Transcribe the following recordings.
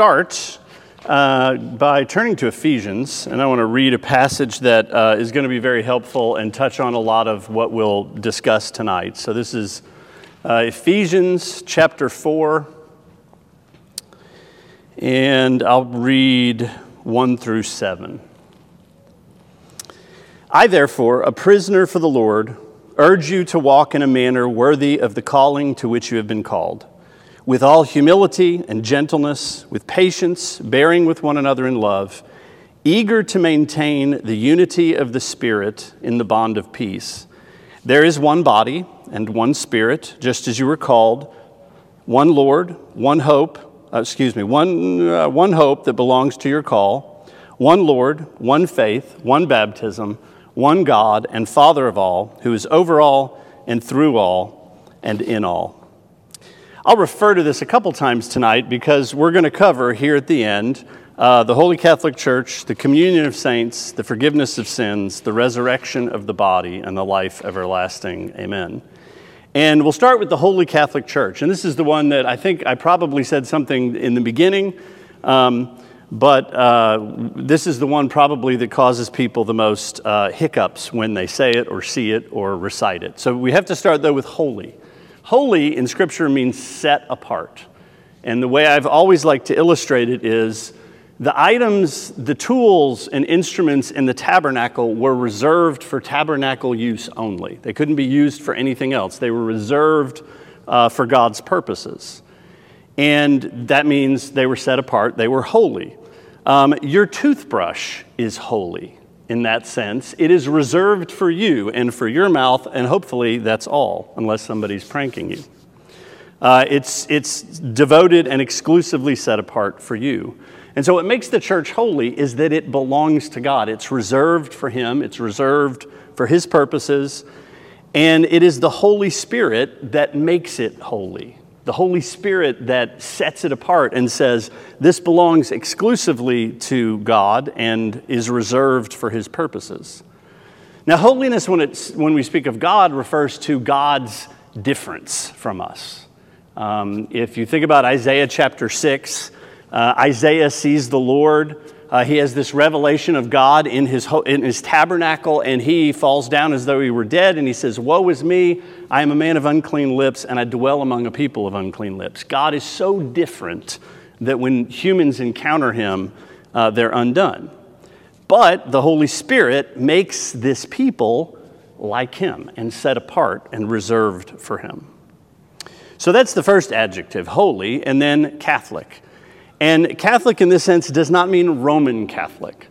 start by turning to Ephesians, and I want to read a passage that is going to be very helpful and touch on a lot of what we'll discuss tonight. So this is Ephesians chapter 4, and I'll read 1 through 7. I, therefore, a prisoner for the Lord, urge you to walk in a manner worthy of the calling to which you have been called, with all humility and gentleness, with patience, bearing with one another in love, eager to maintain the unity of the Spirit in the bond of peace. There is one body and one Spirit, just as you were called, one Lord, one hope that belongs to your call, one Lord, one faith, one baptism, one God and Father of all, who is over all and through all and in all. I'll refer to this a couple times tonight because we're going to cover here at the end the Holy Catholic Church, the communion of saints, the forgiveness of sins, the resurrection of the body, and the life everlasting. Amen. And we'll start with the Holy Catholic Church. And this is the one that I think I probably said something in the beginning, but this is the one probably that causes people the most hiccups when they say it or see it or recite it. So we have to start, though, with holy. Holy in Scripture means set apart. And the way I've always liked to illustrate it is the items, the tools and instruments in the tabernacle were reserved for tabernacle use only. They couldn't be used for anything else. They were reserved for God's purposes. And that means they were set apart. They were holy. Your toothbrush is holy in that sense. It is reserved for you and for your mouth, and hopefully that's all, unless somebody's pranking you. It's devoted and exclusively set apart for you. And so what makes the church holy is that it belongs to God. It's reserved for Him. It's reserved for His purposes. And it is the Holy Spirit that makes it holy. The Holy Spirit that sets it apart and says, this belongs exclusively to God and is reserved for His purposes. Now, holiness, when we speak of God, refers to God's difference from us. If you think about Isaiah chapter 6, Isaiah sees the Lord. He has this revelation of God in his tabernacle, and he falls down as though he were dead, and he says, woe is me, I am a man of unclean lips, and I dwell among a people of unclean lips. God is so different that when humans encounter him, they're undone. But the Holy Spirit makes this people like him and set apart and reserved for him. So that's the first adjective, holy, and then Catholic. And Catholic in this sense does not mean Roman Catholic.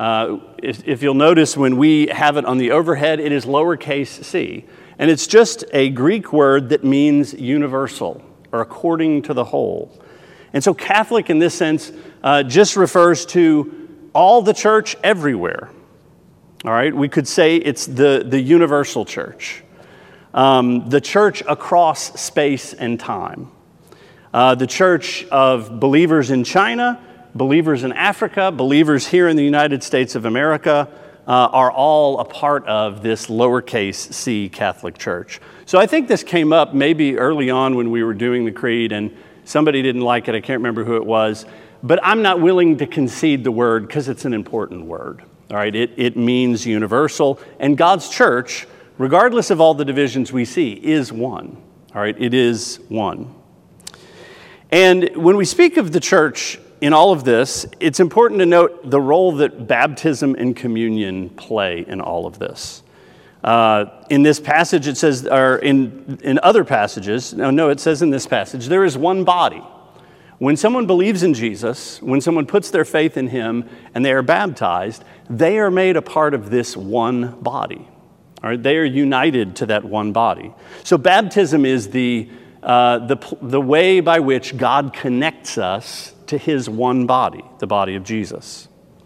If you'll notice when we have it on the overhead, it is lowercase c. And it's just a Greek word that means universal or according to the whole. And so Catholic in this sense just refers to all the church everywhere. All right, we could say it's the universal church. The church across space and time. The church of believers in China, believers in Africa, believers here in the United States of America are all a part of this lowercase c Catholic Church. So I think this came up maybe early on when we were doing the creed and somebody didn't like it. I can't remember who it was. But I'm not willing to concede the word because it's an important word. All right, it means universal. And God's church, regardless of all the divisions we see, is one. All right, it is one. And when we speak of the church in all of this, it's important to note the role that baptism and communion play in all of this. In this passage, it says, or in other passages, it says in this passage, there is one body. When someone believes in Jesus, when someone puts their faith in him and they are baptized, they are made a part of this one body. All right, they are united to that one body. So baptism is the way by which God connects us to his one body, the body of Jesus.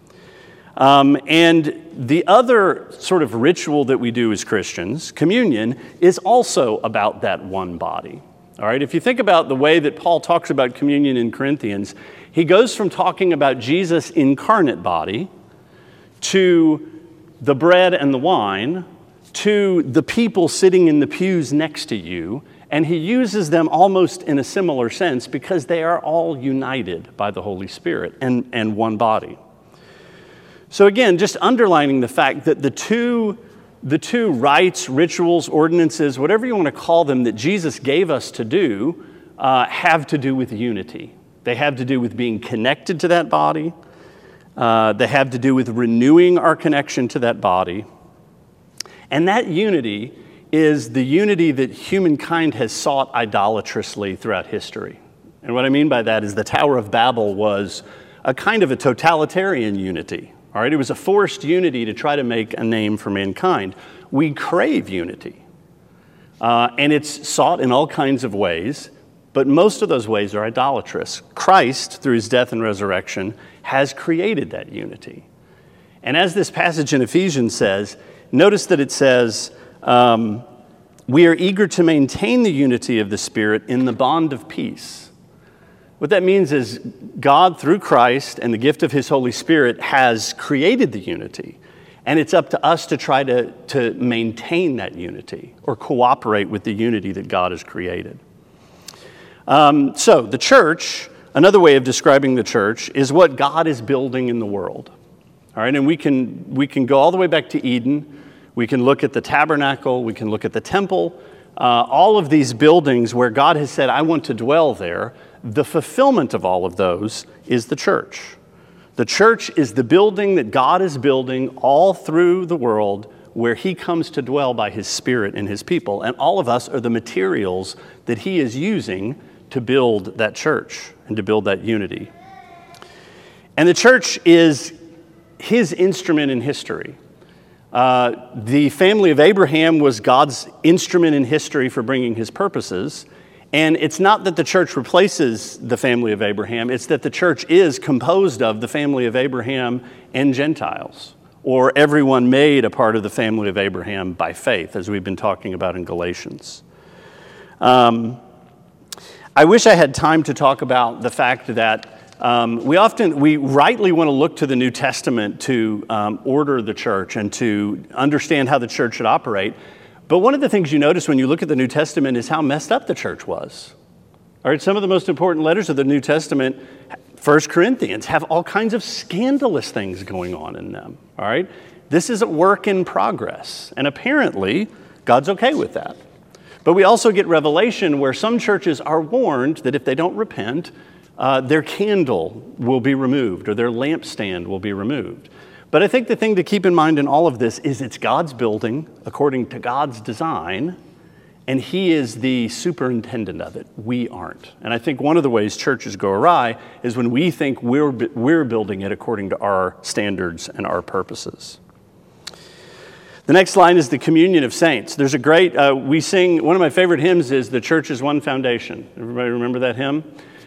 And the other sort of ritual that we do as Christians, communion, is also about that one body. All right, if you think about the way that Paul talks about communion in Corinthians, he goes from talking about Jesus' incarnate body to the bread and the wine, to the people sitting in the pews next to you, And he uses them almost in a similar sense because they are all united by the Holy Spirit and one body. So again, just underlining the fact that the two rites, rituals, ordinances, whatever you want to call them, that Jesus gave us to do, have to do with unity. They have to do with being connected to that body. They have to do with renewing our connection to that body. And that unity is the unity that humankind has sought idolatrously throughout history. And what I mean by that is the Tower of Babel was a kind of a totalitarian unity. All right, it was a forced unity to try to make a name for mankind. We crave unity, and it's sought in all kinds of ways, but most of those ways are idolatrous. Christ, through his death and resurrection, has created that unity. And as this passage in Ephesians says, notice that it says, we are eager to maintain the unity of the Spirit in the bond of peace. What that means is God, through Christ and the gift of his Holy Spirit, has created the unity. And it's up to us to try to maintain that unity or cooperate with the unity that God has created. So the church, another way of describing the church, is what God is building in the world. All right, and we can go all the way back to Eden. We can look at the tabernacle. We can look at the temple. All of these buildings where God has said, I want to dwell there. The fulfillment of all of those is the church. The church is the building that God is building all through the world where he comes to dwell by his Spirit in his people. And all of us are the materials that he is using to build that church and to build that unity. And the church is his instrument in history. The family of Abraham was God's instrument in history for bringing his purposes. And it's not that the church replaces the family of Abraham, it's that the church is composed of the family of Abraham and Gentiles, or everyone made a part of the family of Abraham by faith, as we've been talking about in Galatians. I wish I had time to talk about the fact that we rightly want to look to the New Testament to order the church and to understand how the church should operate. But one of the things you notice when you look at the New Testament is how messed up the church was. All right, some of the most important letters of the New Testament, 1 Corinthians, have all kinds of scandalous things going on in them. All right, this is a work in progress, and apparently God's okay with that. But we also get Revelation where some churches are warned that if they don't repent, their candle will be removed or their lampstand will be removed. But I think the thing to keep in mind in all of this is it's God's building according to God's design, and he is the superintendent of it. We aren't. And I think one of the ways churches go awry is when we think we're building it according to our standards and our purposes. The next line is the communion of saints. There's a great, we sing, one of my favorite hymns is The Church is One Foundation. Everybody remember that hymn?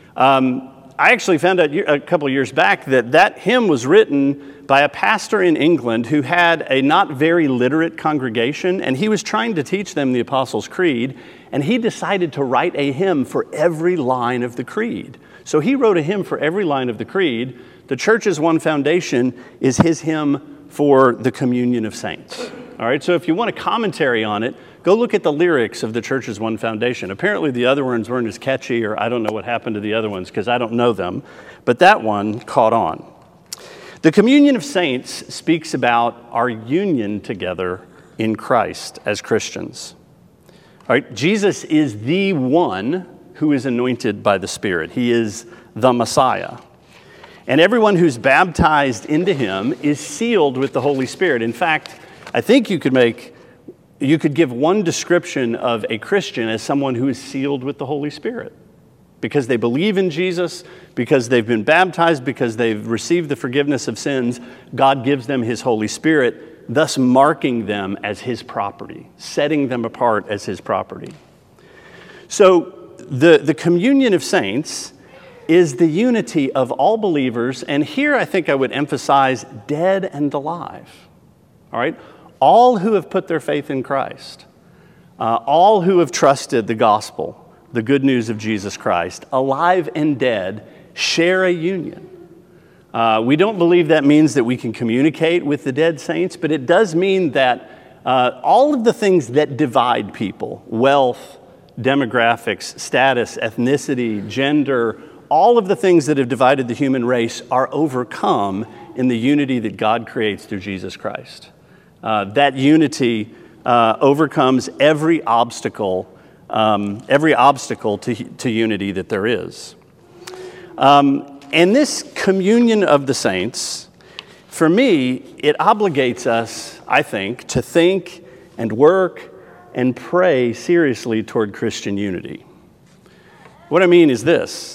I actually found out a couple of years back that hymn was written by a pastor in England who had a not very literate congregation, and he was trying to teach them the Apostles' Creed, and he decided to write a hymn for every line of the Creed. So he wrote a hymn for every line of the Creed. The Church is One Foundation is his hymn for the communion of saints. All right, so if you want a commentary on it, go look at the lyrics of The Church is One Foundation. Apparently the other ones weren't as catchy, or I don't know what happened to the other ones because I don't know them, but that one caught on. The communion of saints speaks about our union together in Christ as Christians. All right, Jesus is the one who is anointed by the Spirit. He is the Messiah. And everyone who's baptized into him is sealed with the Holy Spirit. In fact, I think you could give one description of a Christian as someone who is sealed with the Holy Spirit. Because they believe in Jesus, because they've been baptized, because they've received the forgiveness of sins, God gives them his Holy Spirit, thus marking them as his property, setting them apart as his property. So the communion of saints is the unity of all believers, and here I think I would emphasize dead and alive. All right? All who have put their faith in Christ, all who have trusted the gospel, the good news of Jesus Christ, alive and dead, share a union. We don't believe that means that we can communicate with the dead saints, but it does mean that all of the things that divide people, wealth, demographics, status, ethnicity, gender, all of the things that have divided the human race are overcome in the unity that God creates through Jesus Christ. That unity overcomes every obstacle to unity that there is. And this communion of the saints, for me, it obligates us, I think, to think and work and pray seriously toward Christian unity. What I mean is this.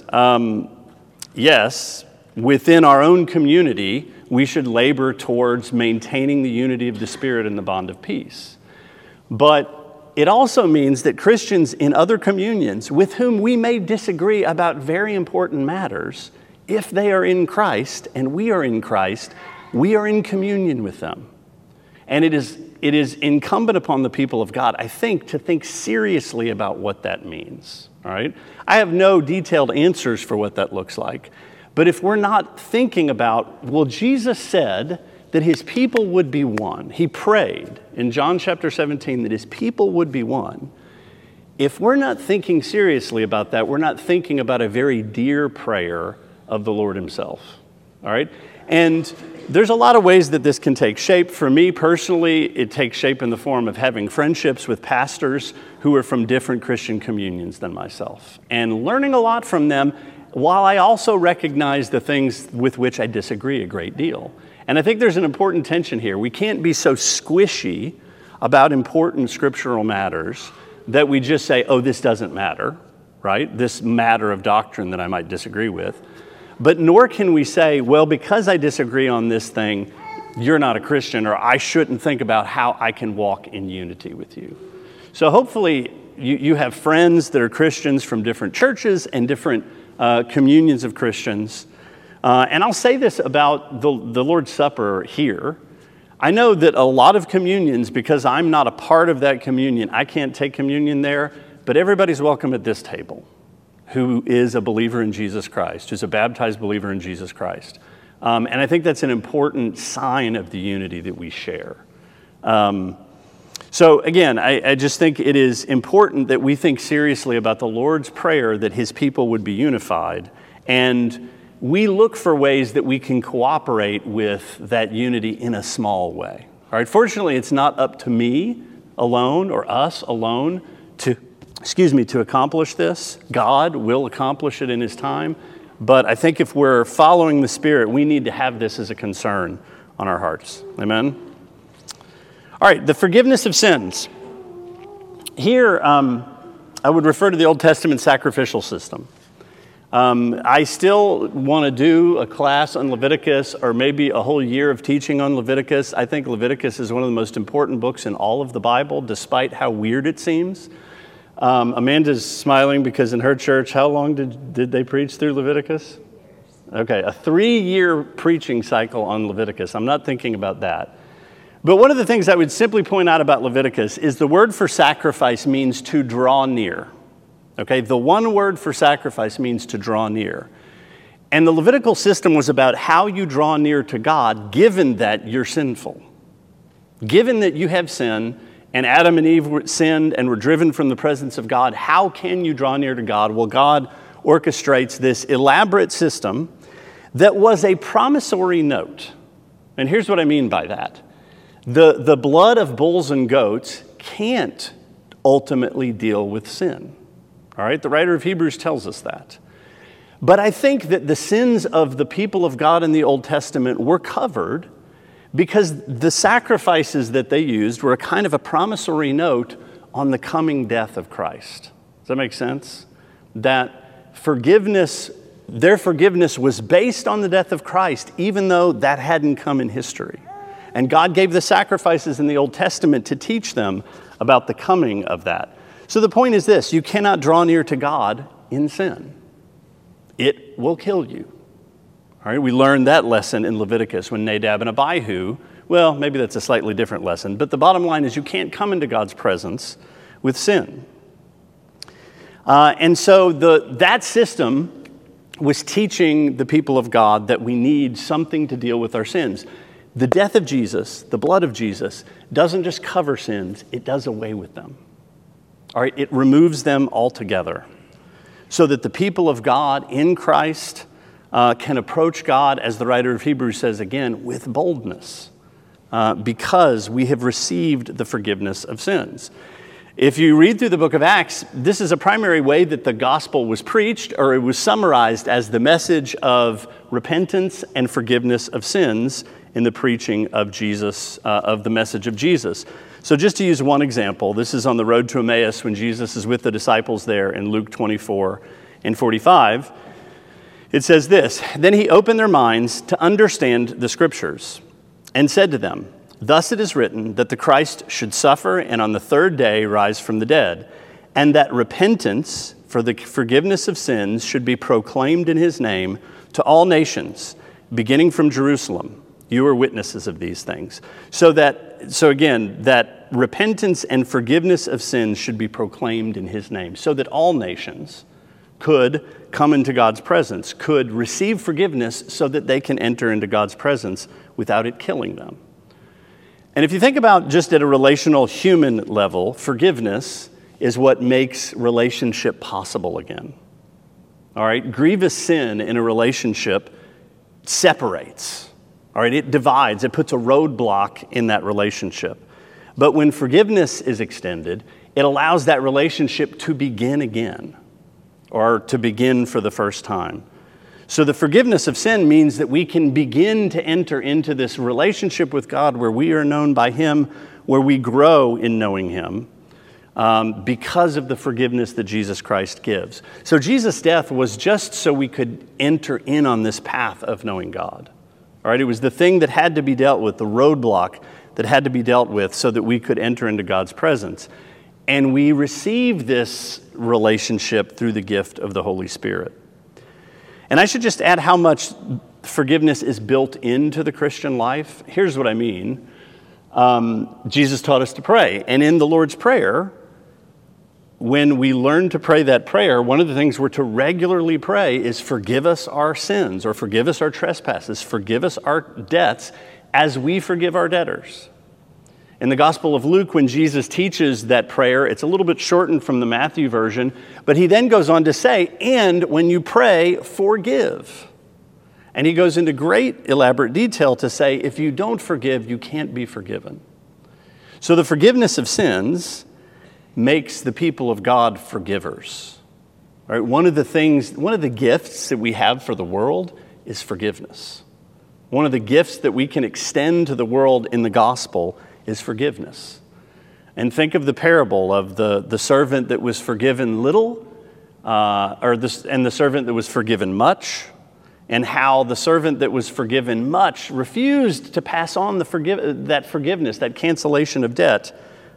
Yes, within our own community, we should labor towards maintaining the unity of the Spirit and the bond of peace. But it also means that Christians in other communions with whom we may disagree about very important matters, if they are in Christ and we are in Christ, we are in communion with them. And it is incumbent upon the people of God, I think, to think seriously about what that means. All right? I have no detailed answers for what that looks like. But if we're not thinking about, well, Jesus said that his people would be one. He prayed in John chapter 17 that his people would be one. If we're not thinking seriously about that, we're not thinking about a very dear prayer of the Lord himself. All right? And there's a lot of ways that this can take shape. For me personally, it takes shape in the form of having friendships with pastors who are from different Christian communions than myself and learning a lot from them, while I also recognize the things with which I disagree a great deal. And I think there's an important tension here. We can't be so squishy about important scriptural matters that we just say, oh, this doesn't matter, right? This matter of doctrine that I might disagree with. But nor can we say, well, because I disagree on this thing, you're not a Christian, or I shouldn't think about how I can walk in unity with you. So hopefully you have friends that are Christians from different churches and different communions of Christians. And I'll say this about the Lord's Supper here. I know that a lot of communions, because I'm not a part of that communion, I can't take communion there, but everybody's welcome at this table who is a believer in Jesus Christ, who's a baptized believer in Jesus Christ. And I think that's an important sign of the unity that we share. So again, I just think it is important that we think seriously about the Lord's Prayer that his people would be unified, and we look for ways that we can cooperate with that unity in a small way. All right, fortunately, it's not up to me alone or us alone to accomplish this. God will accomplish it in his time. But I think if we're following the Spirit, we need to have this as a concern on our hearts. Amen? All right, the forgiveness of sins. Here, I would refer to the Old Testament sacrificial system. I still want to do a class on Leviticus, or maybe a whole year of teaching on Leviticus. I think Leviticus is one of the most important books in all of the Bible, despite how weird it seems. Amanda's smiling because in her church, how long did they preach through Leviticus? Okay, a 3-year preaching cycle on Leviticus. I'm not thinking about that. But one of the things I would simply point out about Leviticus is the word for sacrifice means to draw near. Okay, the one word for sacrifice means to draw near. And the Levitical system was about how you draw near to God, given that you're sinful. Given that you have sin, and Adam and Eve sinned and were driven from the presence of God, how can you draw near to God? Well, God orchestrates this elaborate system that was a promissory note. And here's what I mean by that. The blood of bulls and goats can't ultimately deal with sin. All right, the writer of Hebrews tells us that. But I think that the sins of the people of God in the Old Testament were covered because the sacrifices that they used were a kind of a promissory note on the coming death of Christ. Does that make sense? That their forgiveness was based on the death of Christ, even though that hadn't come in history. And God gave the sacrifices in the Old Testament to teach them about the coming of that. So the point is this: you cannot draw near to God in sin. It will kill you. All right, we learned that lesson in Leviticus when Nadab and Abihu, well, maybe that's a slightly different lesson, but the bottom line is you can't come into God's presence with sin. And so that system was teaching the people of God that we need something to deal with our sins. The death of Jesus, the blood of Jesus, doesn't just cover sins, it does away with them. All right, it removes them altogether so that the people of God in Christ can approach God, as the writer of Hebrews says again, with boldness because we have received the forgiveness of sins. If you read through the book of Acts, this is a primary way that the gospel was preached, or it was summarized as the message of repentance and forgiveness of sins in the preaching of Jesus, of the message of Jesus. So just to use one example, this is on the road to Emmaus when Jesus is with the disciples there in Luke 24 and 45. It says this, "Then he opened their minds to understand the scriptures and said to them, 'Thus it is written that the Christ should suffer and on the third day rise from the dead, and that repentance for the forgiveness of sins should be proclaimed in his name to all nations, beginning from Jerusalem. You are witnesses of these things.'" So again, that repentance and forgiveness of sins should be proclaimed in his name, so that all nations could come into God's presence, could receive forgiveness so that they can enter into God's presence without it killing them. And if you think about just at a relational human level, forgiveness is what makes relationship possible again. All right, grievous sin in a relationship separates. All right, it divides, it puts a roadblock in that relationship. But when forgiveness is extended, it allows that relationship to begin again, or to begin for the first time. So the forgiveness of sin means that we can begin to enter into this relationship with God where we are known by him, where we grow in knowing him, because of the forgiveness that Jesus Christ gives. So Jesus' death was just so we could enter in on this path of knowing God. All right, it was the thing that had to be dealt with, the roadblock that had to be dealt with so that we could enter into God's presence. And we receive this relationship through the gift of the Holy Spirit. And I should just add how much forgiveness is built into the Christian life. Here's what I mean. Jesus taught us to pray. And in the Lord's Prayer, when we learn to pray that prayer, one of the things we're to regularly pray is forgive us our sins, or forgive us our trespasses, forgive us our debts as we forgive our debtors. In the Gospel of Luke, when Jesus teaches that prayer, it's a little bit shortened from the Matthew version, but he then goes on to say, and when you pray, forgive. And he goes into great elaborate detail to say, if you don't forgive, you can't be forgiven. So the forgiveness of sins makes the people of God forgivers. Right? One of the gifts that we have for the world is forgiveness. One of the gifts that we can extend to the world in the gospel is forgiveness. And think of the parable of the servant that was forgiven little, and the servant that was forgiven much, and how the servant that was forgiven much refused to pass on that forgiveness, that cancellation of debt,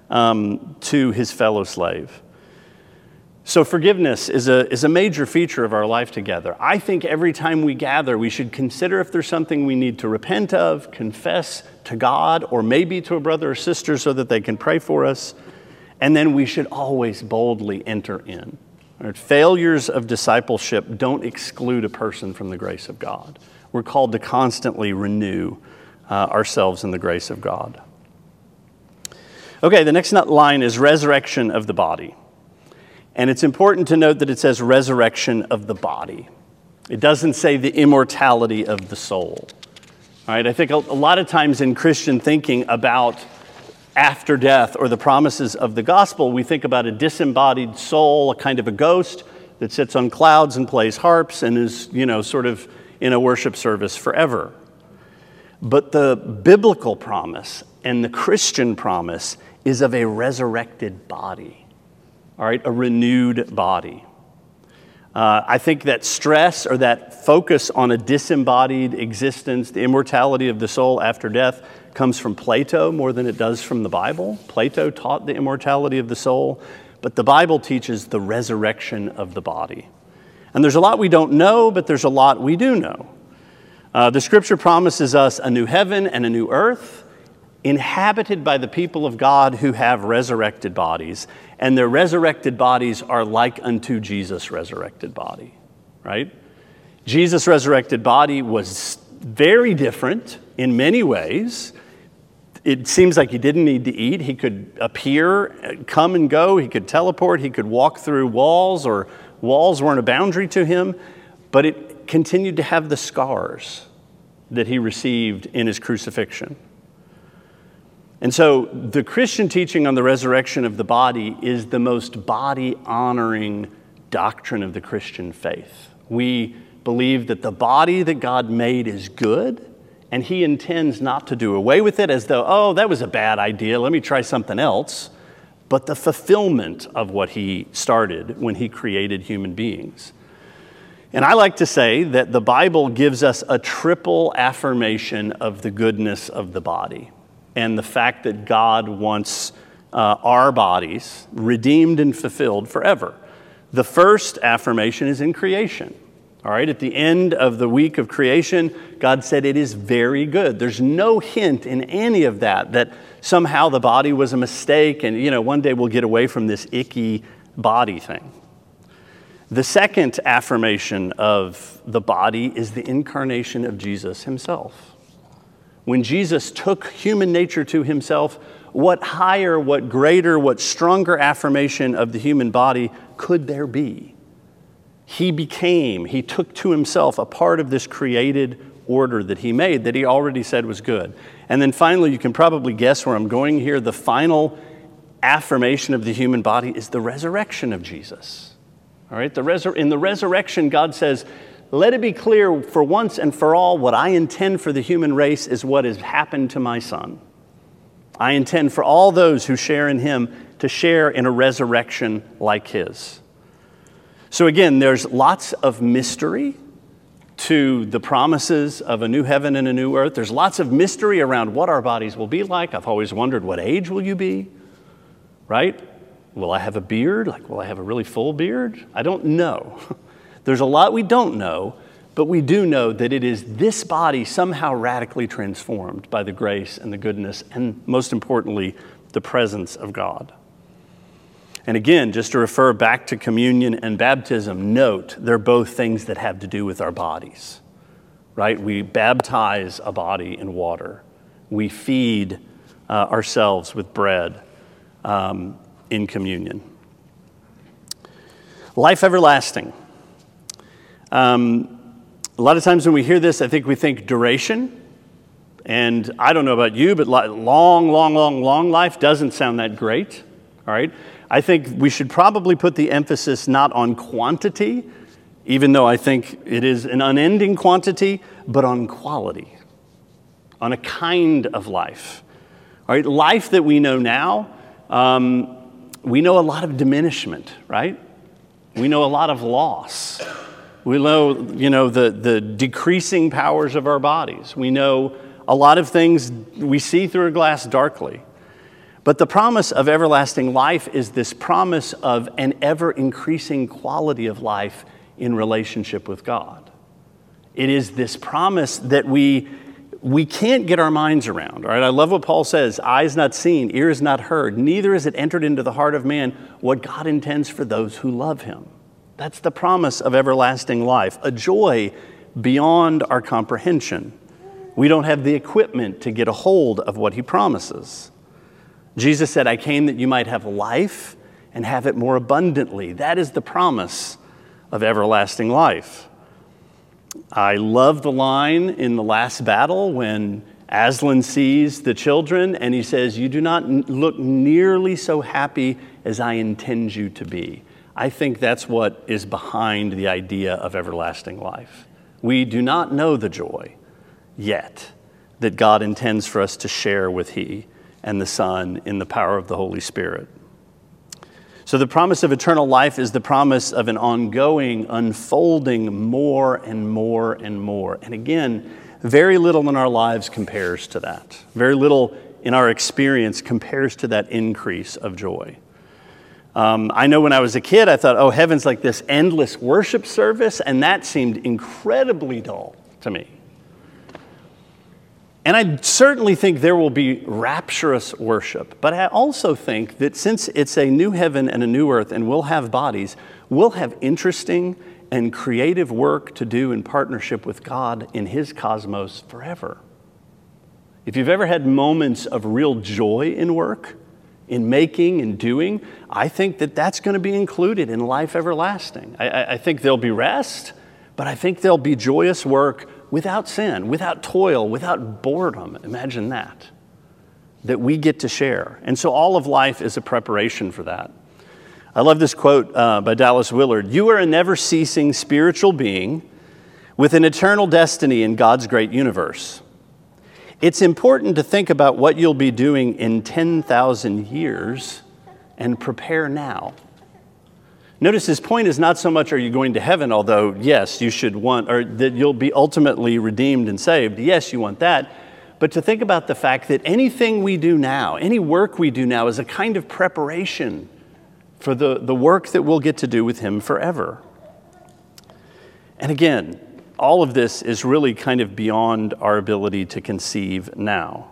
to his fellow slave. So forgiveness is a major feature of our life together. I think every time we gather, we should consider if there's something we need to repent of, confess to God, or maybe to a brother or sister so that they can pray for us. And then we should always boldly enter in. Right? Failures of discipleship don't exclude a person from the grace of God. We're called to constantly renew ourselves in the grace of God. Okay, the next line is resurrection of the body. And it's important to note that it says resurrection of the body. It doesn't say the immortality of the soul. All right, I think a lot of times in Christian thinking about after death or the promises of the gospel, we think about a disembodied soul, a kind of a ghost that sits on clouds and plays harps and is, sort of in a worship service forever. But the biblical promise and the Christian promise is of a resurrected body. All right, a renewed body. I think that stress or that focus on a disembodied existence, the immortality of the soul after death, comes from Plato more than it does from the Bible. Plato taught the immortality of the soul, but the Bible teaches the resurrection of the body. And there's a lot we don't know, but there's a lot we do know. The scripture promises us a new heaven and a new earth, inhabited by the people of God who have resurrected bodies. And their resurrected bodies are like unto Jesus' resurrected body, right? Jesus' resurrected body was very different in many ways. It seems like he didn't need to eat. He could appear, come and go. He could teleport. He could walk through walls, or walls weren't a boundary to him. But it continued to have the scars that he received in his crucifixion. And so the Christian teaching on the resurrection of the body is the most body-honoring doctrine of the Christian faith. We believe that the body that God made is good, and he intends not to do away with it as though, oh, that was a bad idea, let me try something else, but the fulfillment of what he started when he created human beings. And I like to say that the Bible gives us a triple affirmation of the goodness of the body, and the fact that God wants our bodies redeemed and fulfilled forever. The first affirmation is in creation. All right, at the end of the week of creation, God said it is very good. There's no hint in any of that somehow the body was a mistake and, one day we'll get away from this icky body thing. The second affirmation of the body is the incarnation of Jesus himself. When Jesus took human nature to himself, what higher, what greater, what stronger affirmation of the human body could there be? He took to himself a part of this created order that he made, that he already said was good. And then finally, you can probably guess where I'm going here. The final affirmation of the human body is the resurrection of Jesus. All right, in the resurrection, God says, let it be clear for once and for all, what I intend for the human race is what has happened to my son. I intend for all those who share in him to share in a resurrection like his. So again, there's lots of mystery to the promises of a new heaven and a new earth. There's lots of mystery around what our bodies will be like. I've always wondered, what age will you be, right? Will I have a beard? Will I have a really full beard? I don't know. There's a lot we don't know, but we do know that it is this body somehow radically transformed by the grace and the goodness and, most importantly, the presence of God. And again, just to refer back to communion and baptism, note they're both things that have to do with our bodies, right? We baptize a body in water. We feed ourselves with bread in communion. Life everlasting. A lot of times when we hear this, I think we think duration. And I don't know about you, but long life doesn't sound that great, all right? I think we should probably put the emphasis not on quantity, even though I think it is an unending quantity, but on quality, on a kind of life. All right, life that we know now, we know a lot of diminishment, right? We know a lot of loss. We know, the decreasing powers of our bodies. We know a lot of things we see through a glass darkly. But the promise of everlasting life is this promise of an ever-increasing quality of life in relationship with God. It is this promise that we can't get our minds around. All right? I love what Paul says, eyes not seen, ears not heard, neither is it entered into the heart of man what God intends for those who love him. That's the promise of everlasting life, a joy beyond our comprehension. We don't have the equipment to get a hold of what he promises. Jesus said, I came that you might have life and have it more abundantly. That is the promise of everlasting life. I love the line in the last battle when Aslan sees the children and he says, you do not look nearly so happy as I intend you to be. I think that's what is behind the idea of everlasting life. We do not know the joy yet that God intends for us to share with he and the Son in the power of the Holy Spirit. So the promise of eternal life is the promise of an ongoing, unfolding more and more and more. And again, very little in our lives compares to that. Very little in our experience compares to that increase of joy. I know when I was a kid, I thought, heaven's like this endless worship service, and that seemed incredibly dull to me. And I certainly think there will be rapturous worship, but I also think that since it's a new heaven and a new earth and we'll have bodies, we'll have interesting and creative work to do in partnership with God in his cosmos forever. if you've ever had moments of real joy in work, in making and doing, I think that that's going to be included in life everlasting. I think there'll be rest, but I think there'll be joyous work without sin, without toil, without boredom. Imagine that we get to share. And so all of life is a preparation for that. I love this quote by Dallas Willard. "You are a never-ceasing spiritual being with an eternal destiny in God's great universe. It's important to think about what you'll be doing in 10,000 years and prepare now." Notice his point is not so much are you going to heaven, although yes, you should want, or that you'll be ultimately redeemed and saved. Yes, you want that. But to think about the fact that anything we do now, any work we do now is a kind of preparation for the work that we'll get to do with him forever. And again, all of this is really kind of beyond our ability to conceive now.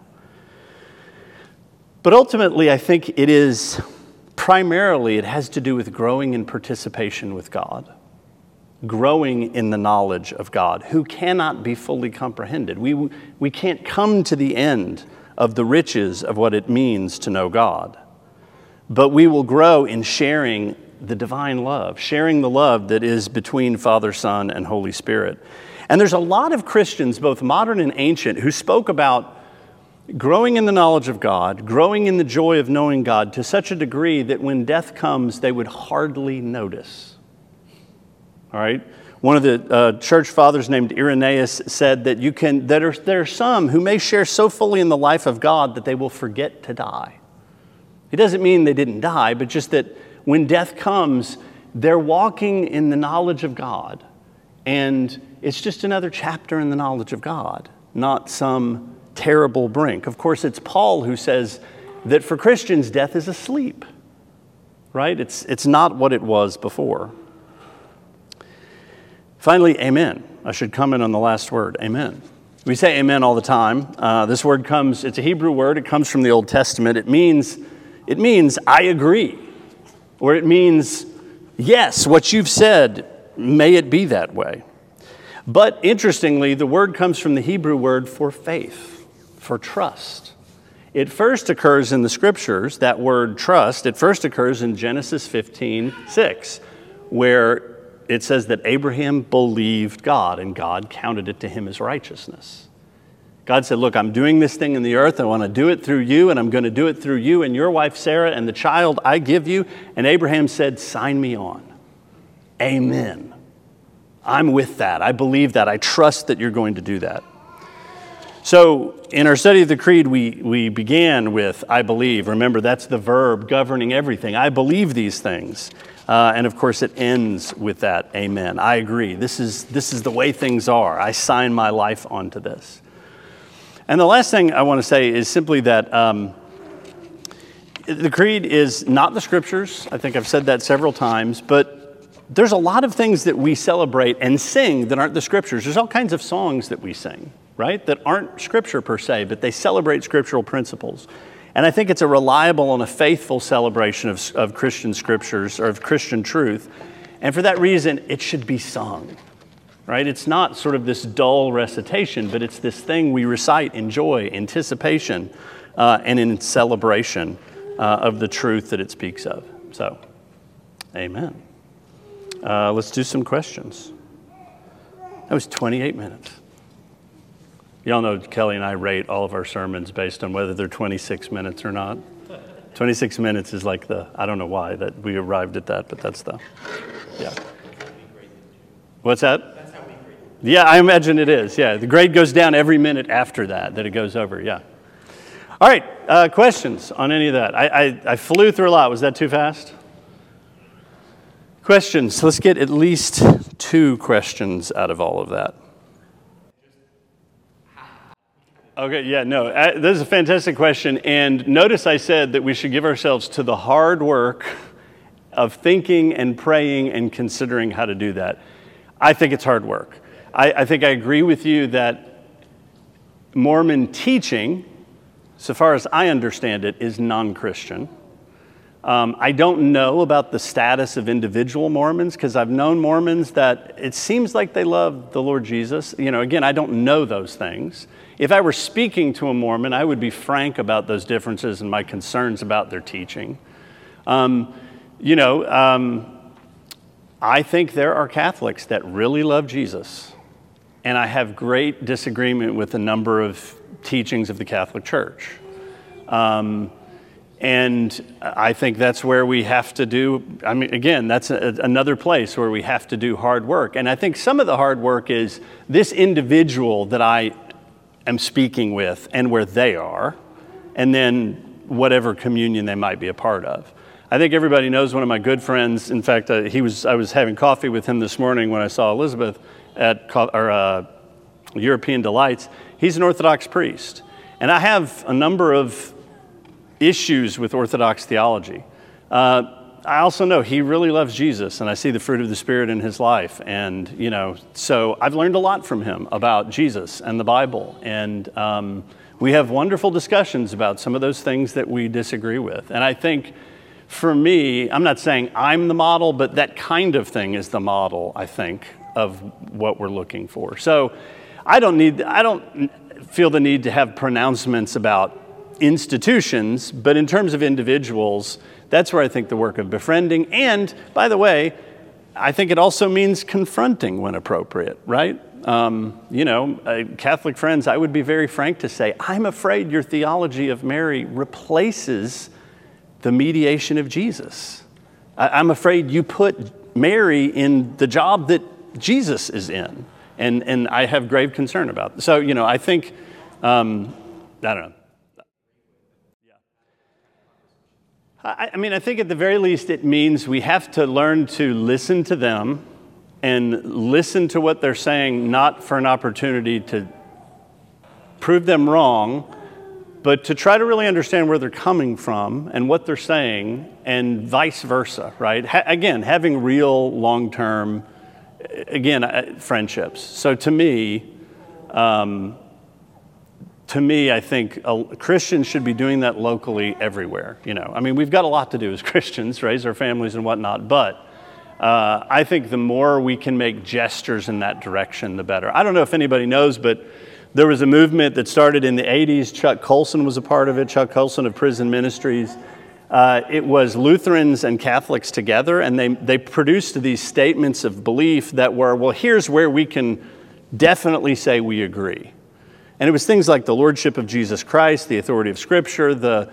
But ultimately, I think it has to do with growing in participation with God, growing in the knowledge of God, who cannot be fully comprehended. We can't come to the end of the riches of what it means to know God. But we will grow in sharing the divine love, sharing the love that is between Father, Son, and Holy Spirit. And there's a lot of Christians, both modern and ancient, who spoke about growing in the knowledge of God, growing in the joy of knowing God to such a degree that when death comes, they would hardly notice. All right? One of the church fathers named Irenaeus said that there are some who may share so fully in the life of God that they will forget to die. It doesn't mean they didn't die, but just that when death comes, they're walking in the knowledge of God. And it's just another chapter in the knowledge of God, not some terrible brink. Of course, it's Paul who says that for Christians, death is asleep, right? It's not what it was before. Finally, amen. I should comment on the last word, amen. We say amen all the time. This word it's a Hebrew word. It comes from the Old Testament. It means I agree, or it means, yes, what you've said, may it be that way. But interestingly, the word comes from the Hebrew word for faith, for trust. It first occurs in the scriptures, that word trust, it first occurs in Genesis 15:6, where it says that Abraham believed God and God counted it to him as righteousness. God said, look, I'm doing this thing in the earth. I want to do it through you, and I'm going to do it through you and your wife Sarah and the child I give you. And Abraham said, sign me on. Amen. I'm with that. I believe that. I trust that you're going to do that. So in our study of the Creed, we began with I believe. Remember, that's the verb governing everything. I believe these things. And of course, it ends with that, amen. I agree. This is the way things are. I sign my life onto this. And the last thing I want to say is simply that the Creed is not the Scriptures. I think I've said that several times. But there's a lot of things that we celebrate and sing that aren't the Scriptures. There's all kinds of songs that we sing, right, that aren't Scripture per se, but they celebrate scriptural principles. And I think it's a reliable and a faithful celebration of Christian Scriptures or of Christian truth. And for that reason, it should be sung. Right? It's not sort of this dull recitation, but it's this thing we recite in joy, anticipation, and in celebration of the truth that it speaks of. So, amen. Let's do some questions. That was 28 minutes. Y'all know Kelly and I rate all of our sermons based on whether they're 26 minutes or not. 26 minutes is like I don't know why that we arrived at that, but that's yeah. What's that? Yeah, I imagine it is. Yeah, the grade goes down every minute after that it goes over. Yeah. All right, questions on any of that? I flew through a lot. Was that too fast? Questions. Let's get at least 2 questions out of all of that. Okay, yeah, no, this is a fantastic question. And notice I said that we should give ourselves to the hard work of thinking and praying and considering how to do that. I think it's hard work. I think I agree with you that Mormon teaching, so far as I understand it, is non-Christian. I don't know about the status of individual Mormons because I've known Mormons that it seems like they love the Lord Jesus. Again, I don't know those things. If I were speaking to a Mormon, I would be frank about those differences and my concerns about their teaching. I think there are Catholics that really love Jesus, and I have great disagreement with a number of teachings of the Catholic Church. And I think that's where we have to do, again, that's another place where we have to do hard work. And I think some of the hard work is this individual that I am speaking with and where they are, and then whatever communion they might be a part of. I think everybody knows one of my good friends. In fact, I was having coffee with him this morning when I saw Elizabeth at European Delights. He's an Orthodox priest. And I have a number of issues with Orthodox theology. I also know he really loves Jesus, and I see the fruit of the Spirit in his life. And, so I've learned a lot from him about Jesus and the Bible. And we have wonderful discussions about some of those things that we disagree with. And I think for me, I'm not saying I'm the model, but that kind of thing is the model, I think, of what we're looking for. So I don't feel the need to have pronouncements about institutions, but in terms of individuals, that's where I think the work of befriending, and by the way, I think it also means confronting when appropriate, right? Catholic friends, I would be very frank to say, I'm afraid your theology of Mary replaces the mediation of Jesus. I'm afraid you put Mary in the job that Jesus is in, and I have grave concern about it. So, I think, I don't know. I think at the very least it means we have to learn to listen to them and listen to what they're saying, not for an opportunity to prove them wrong, but to try to really understand where they're coming from and what they're saying, and vice versa, right? Again, having real long-term, friendships. So to me, I think Christians should be doing that locally everywhere. We've got a lot to do as Christians, raise our families and whatnot, but I think the more we can make gestures in that direction, the better. I don't know if anybody knows, but there was a movement that started in the 80s. Chuck Colson was a part of it, Chuck Colson of Prison Ministries. It was Lutherans and Catholics together, and they produced these statements of belief that were, well, here's where we can definitely say we agree. And it was things like the Lordship of Jesus Christ, the authority of Scripture, the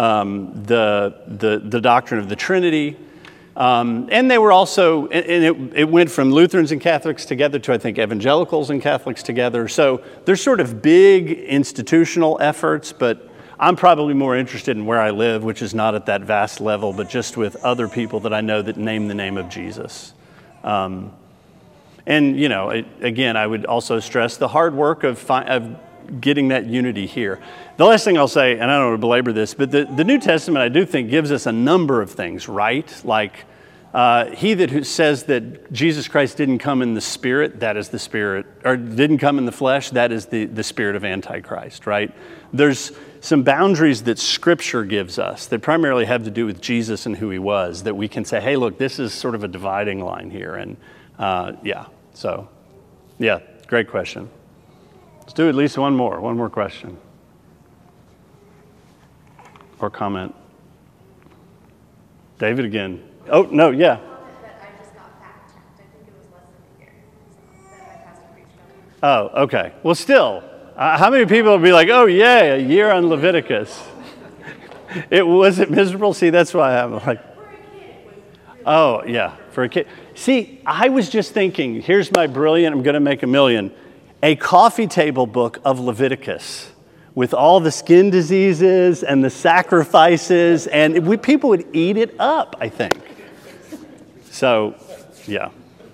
doctrine of the Trinity. And they were also, and it went from Lutherans and Catholics together to, I think, evangelicals and Catholics together. So there's sort of big institutional efforts, but I'm probably more interested in where I live, which is not at that vast level, but just with other people that I know that name the name of Jesus. And, again, I would also stress the hard work of getting that unity here. The last thing I'll say, and I don't want to belabor this, but the New Testament, I do think, gives us a number of things, right? Like, he who says that Jesus Christ didn't come in the Spirit, that is the Spirit, or didn't come in the flesh, that is the spirit of Antichrist, right? There's some boundaries that Scripture gives us that primarily have to do with Jesus and who he was, that we can say, hey, look, this is sort of a dividing line here. And great question. Let's do at least one more question. Or comment. David again. Oh, no, yeah. I just got fact-checked. I think it was less than a year that my pastor preached on it. Oh, okay. Well, still, how many people would be like, oh, yeah, a year on Leviticus? Was it miserable? See, that's why I'm like, For a kid, it was really oh, yeah, for a kid. See, I was just thinking, here's my brilliant, I'm going to make $1 million, a coffee table book of Leviticus with all the skin diseases and the sacrifices, and people would eat it up, I think. So, yeah.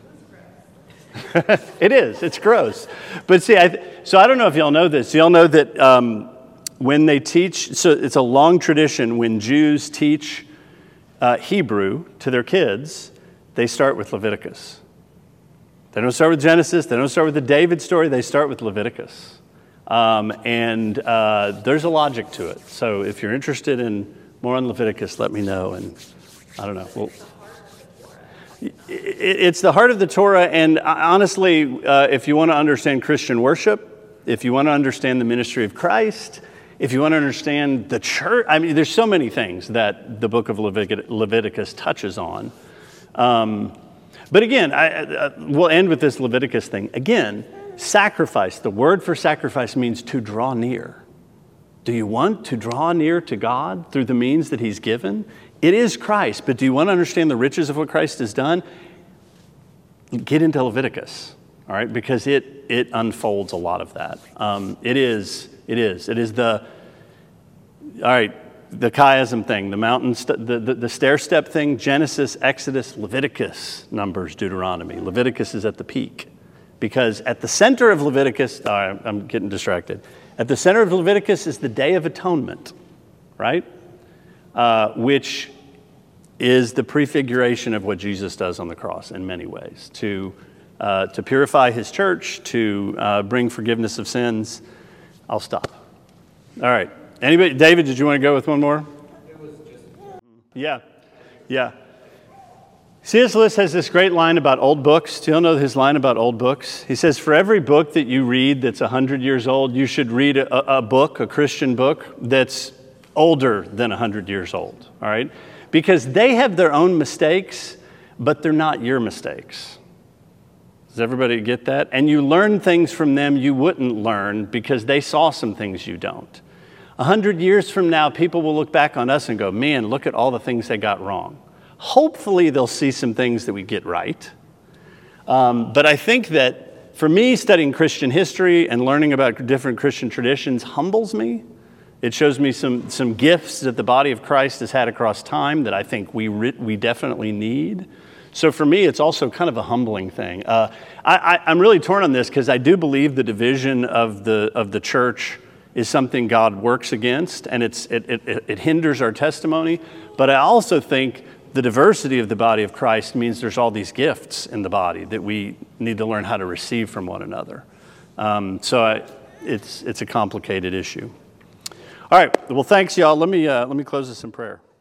It is. It's gross. But see, so I don't know if y'all know this. Y'all know that when they teach, so it's a long tradition, when Jews teach Hebrew to their kids, they start with Leviticus. They don't start with Genesis. They don't start with the David story. They start with Leviticus. And there's a logic to it. So if you're interested in more on Leviticus, let me know. And I don't know. Well, it's the heart of the Torah, and honestly, if you want to understand Christian worship, if you want to understand the ministry of Christ, if you want to understand the church, I mean, there's so many things that the book of Leviticus touches on. But again, we'll end with this Leviticus thing. Again, sacrifice, the word for sacrifice means to draw near. Do you want to draw near to God through the means that he's given? It is Christ, but do you want to understand the riches of what Christ has done? Get into Leviticus, all right, because it unfolds a lot of that. It is the chiasm thing, the mountain, the stair step thing, Genesis, Exodus, Leviticus, Numbers, Deuteronomy. Leviticus is at the peak, because at the center of Leviticus, I'm getting distracted. At the center of Leviticus is the Day of Atonement, right? Which is the prefiguration of what Jesus does on the cross in many ways, to purify his church, to bring forgiveness of sins. I'll stop. All right. Anybody, David, did you want to go with one more? It was just... Yeah. C.S. Lewis has this great line about old books. Do you all know his line about old books? He says, for every book that you read that's 100 years old, you should read a book, a Christian book, that's older than 100 years old, all right? Because they have their own mistakes, but they're not your mistakes. Does everybody get that? And you learn things from them you wouldn't learn because they saw some things you don't. 100 years from now, people will look back on us and go, man, look at all the things they got wrong. Hopefully, they'll see some things that we get right. But I think that for me, studying Christian history and learning about different Christian traditions humbles me. It shows me some gifts that the body of Christ has had across time that I think we definitely need. So for me, it's also kind of a humbling thing. I'm really torn on this because I do believe the division of the church is something God works against, and it hinders our testimony. But I also think the diversity of the body of Christ means there's all these gifts in the body that we need to learn how to receive from one another. It's a complicated issue. All right. Well, thanks, y'all. Let me close this in prayer.